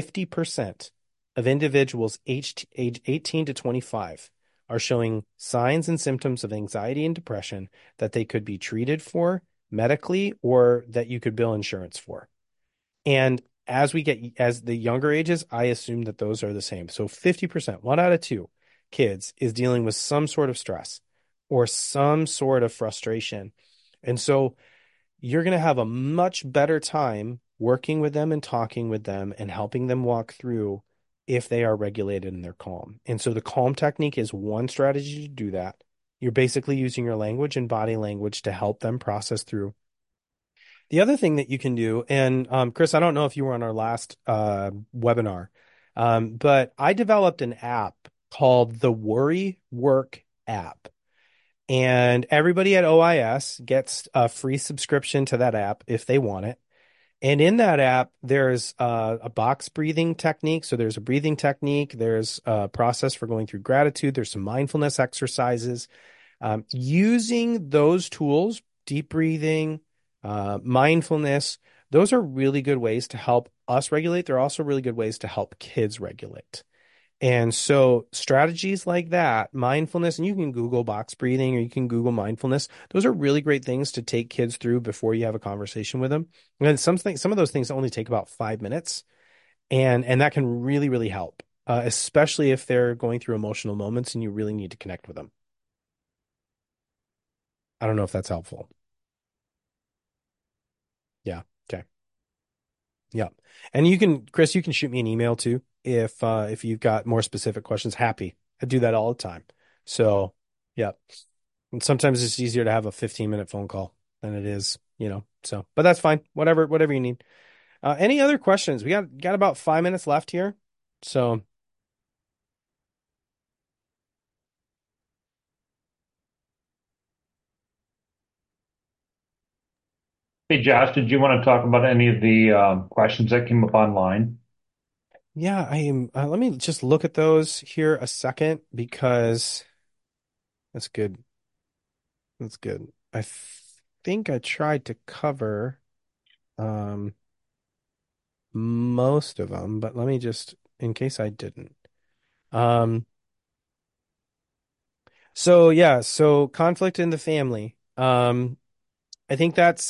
50% of individuals age 18 to 25 are showing signs and symptoms of anxiety and depression that they could be treated for medically or that you could bill insurance for. And as the younger ages, I assume that those are the same. So 50%, one out of two kids is dealing with some sort of stress or some sort of frustration. And so you're going to have a much better time working with them and talking with them and helping them walk through if they are regulated and they're calm. And so the calm technique is one strategy to do that. You're basically using your language and body language to help them process through. The other thing that you can do, and Chris, I don't know if you were on our last webinar, but I developed an app called the Worry Work app. And everybody at OIS gets a free subscription to that app if they want it. And in that app, there's a box breathing technique. So there's a breathing technique. There's a process for going through gratitude. There's some mindfulness exercises. Using those tools, deep breathing, mindfulness, those are really good ways to help us regulate. They're also really good ways to help kids regulate. And so strategies like that, mindfulness, and you can Google box breathing or you can Google mindfulness. Those are really great things to take kids through before you have a conversation with them. And some of those things only take about 5 minutes, and that can really, really help, especially if they're going through emotional moments and you really need to connect with them. I don't know if that's helpful. Yeah. Okay. Yeah. And you can, Chris, you can shoot me an email too if you've got more specific questions. Happy. I do that all the time. So, yeah. And sometimes it's easier to have a 15-minute phone call than it is, So, but that's fine. Whatever you need. Any other questions? We got about 5 minutes left here. So, Hey Josh, did you want to talk about any of the questions that came up online? yeah, I am. Let me just look at those here a second because that's good. That's good. think I tried to cover um most of them, but let me just, in case I didn't. Um, so yeah, so conflict in the family. I think that's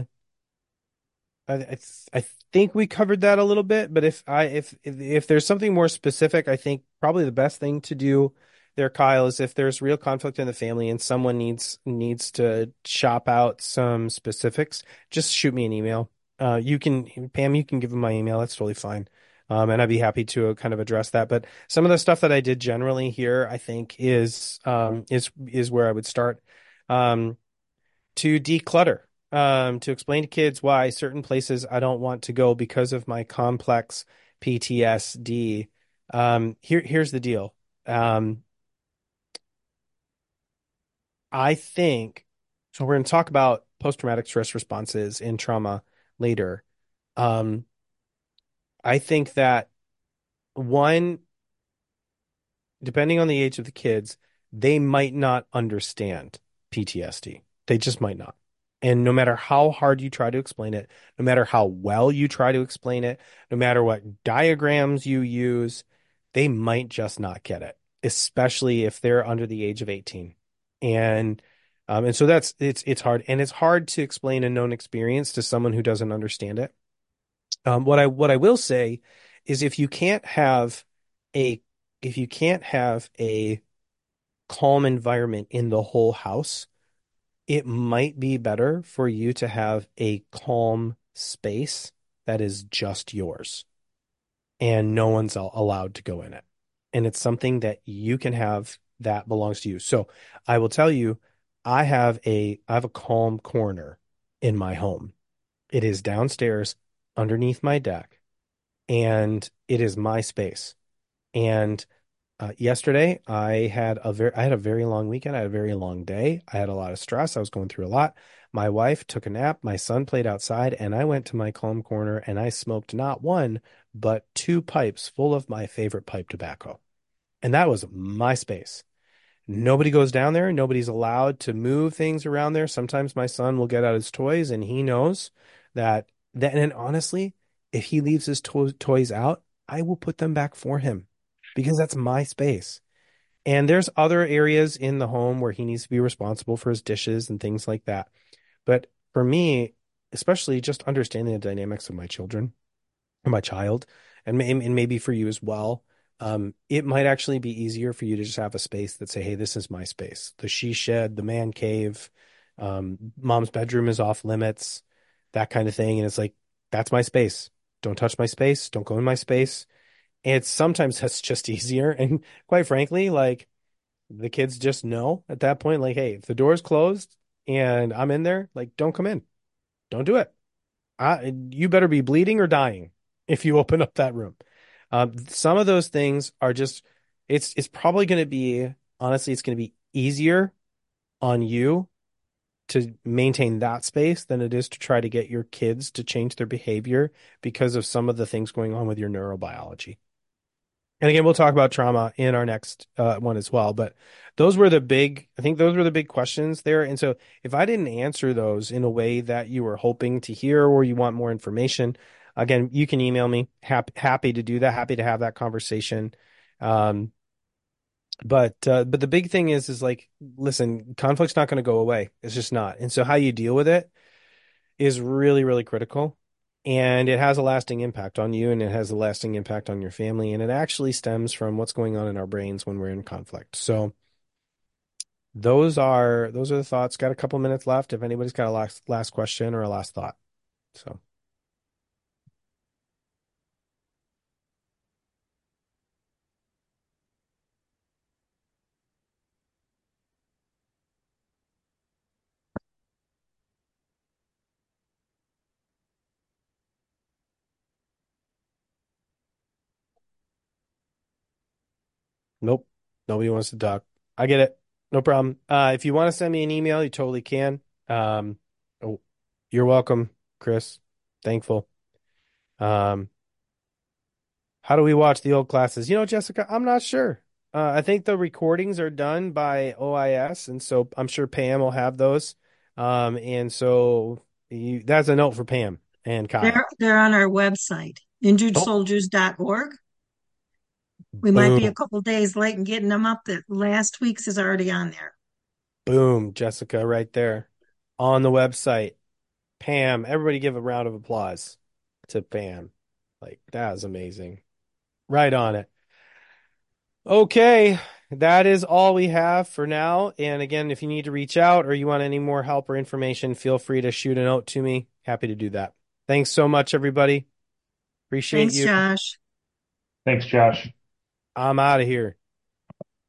I think we covered that a little bit, but if there's something more specific, I think probably the best thing to do there, Kyle, is if there's real conflict in the family and someone needs to shop out some specifics, just shoot me an email. You can, Pam, you can give them my email. That's totally fine. And I'd be happy to kind of address that. But some of the stuff that I did generally here, I think is where I would start. Um, to declutter, to explain to kids why certain places I don't want to go because of my complex PTSD. Here's the deal. Um, I think so. We're going to talk about post-traumatic stress responses in trauma later. Um, I think that one, depending on the age of the kids, they might not understand PTSD. They just might not. And no matter how hard you try to explain it, no matter how well you try to explain it, no matter what diagrams you use, they might just not get it. especially if they're under the age of 18. And and so it's hard, and it's hard to explain a known experience to someone who doesn't understand it. What I will say is a if you can't have a calm environment in the whole house, it might be better for you to have a calm space that is just yours and no one's allowed to go in it. And it's something that you can have that belongs to you. So I will tell you, I have a calm corner in my home. It is downstairs underneath my deck, and it is my space. And yesterday I had a very long weekend. I had a very long day. I had a lot of stress. I was going through a lot. My wife took a nap. My son played outside, and I went to my calm corner and I smoked not one, but two pipes full of my favorite pipe tobacco. And that was my space. Nobody goes down there. Nobody's allowed to move things around there. Sometimes my son will get out his toys and he knows and honestly, if he leaves his toys out, I will put them back for him because that's my space. And there's other areas in the home where he needs to be responsible for his dishes and things like that. But for me, especially just understanding the dynamics of my children or my child, and maybe for you as well, it might actually be easier for you to just have a space that say, hey, this is my space. The she shed, the man cave, mom's bedroom is off limits, that kind of thing. And it's like, that's my space. Don't touch my space. Don't go in my space. And sometimes that's just easier. And quite frankly, like the kids just know at that point, like, hey, if the door's closed and I'm in there, like, don't come in. Don't do it. You better be bleeding or dying if you open up that room. Some of those things are just, it's probably going to be, honestly, it's going to be easier on you to maintain that space than it is to try to get your kids to change their behavior because of some of the things going on with your neurobiology. And again, we'll talk about trauma in our next one as well. But I think those were the big questions there. And so if I didn't answer those in a way that you were hoping to hear or you want more information, again, you can email me. Happy to do that. Happy to have that conversation. Um, but the big thing is like, listen, conflict's not going to go away. It's just not. And so how you deal with it is really, really critical. And it has a lasting impact on you and it has a lasting impact on your family. And it actually stems from what's going on in our brains when we're in conflict. So those are the thoughts. Got a couple minutes left. If anybody's got a last question or a last thought. So nope. Nobody wants to talk. I get it. No problem. If you want to send me an email, you totally can. Oh, you're welcome, Chris. Thankful. Um, How do we watch the old classes? Jessica, I'm not sure. I think the recordings are done by OIS, and so I'm sure Pam will have those. And so that's a note for Pam and Kyle. They're on our website, Oh, injuredsoldiers.org. We might be a boom, couple days late in getting them up. That last week's is already on there. boom, Jessica, right there on the website. Pam, everybody give a round of applause to Pam. Like, that is amazing. Right on it. Okay, that is all we have for now. And again, if you need to reach out or you want any more help or information, feel free to shoot a note to me. Happy to do that. Thanks so much, everybody. Appreciate Thanks, you. Josh. Thanks, Josh. I'm out of here.